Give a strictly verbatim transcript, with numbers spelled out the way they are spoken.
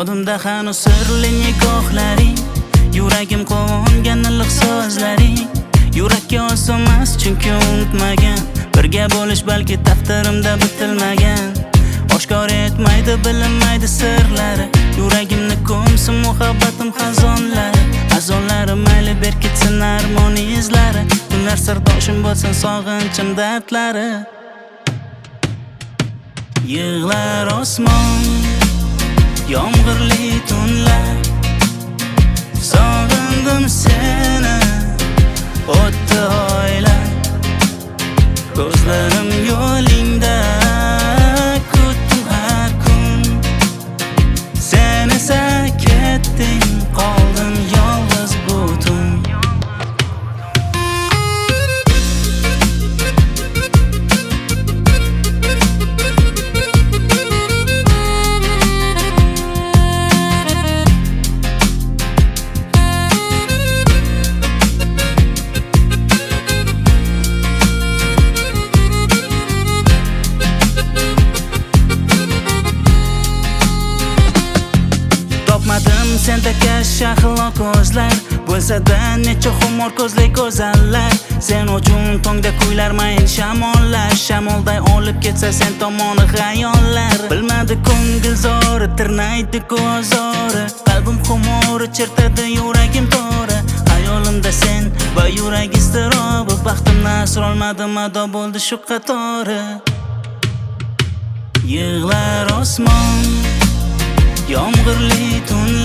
Yodimda hanuz sirli nigohlaring, yuragim quvongan iliq so'zlaring. Yurakka osonmas chunki unutmagan, birga bo'lish balki taqdirimda bitilmagan. Oshkor etmaydi, bilinmaydi sirlari, yuragimni ko'msin muhabbatim xazonlari. Azonlari mayli ber ketsin armon izlari, kunlar sirdoshim bo'lsin sog'inchim dardlari. Yig'lar osmon, yomg'irli tunlar, sog'indim seni, o'tdi oylar. Ko'zlarim yo'lingda, kutdim har kun. Sen esa ketding, qoldim yolg'iz butun. Senda kash axloq ko'zlar, bo'lsa-da necha xumor ko'zli go'zallar. Sen uchun tongda kuylar mayin shamollar, shamolday olib ketsa sen tomoni xayollar. Bilmadi ko'ngil zori, tirnaydi ko'zori, qalbim xumori chertadi yuragim to'ri. Hayolimda sen va yurak iztirobi, baxtimni asrolmadim ado bo'ldi shu qatori. Yig'lar osmon, yomg'irli tunlar,